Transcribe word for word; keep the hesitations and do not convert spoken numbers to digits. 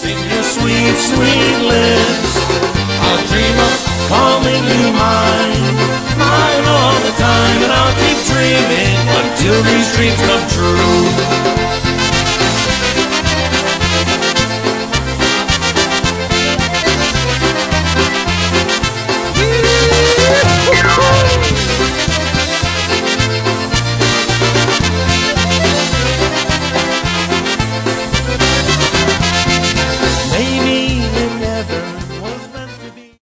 kissing your sweet, sweet lips. I'll dream of calling you mine, mine all the time, and I'll keep dreaming until these dreams come true.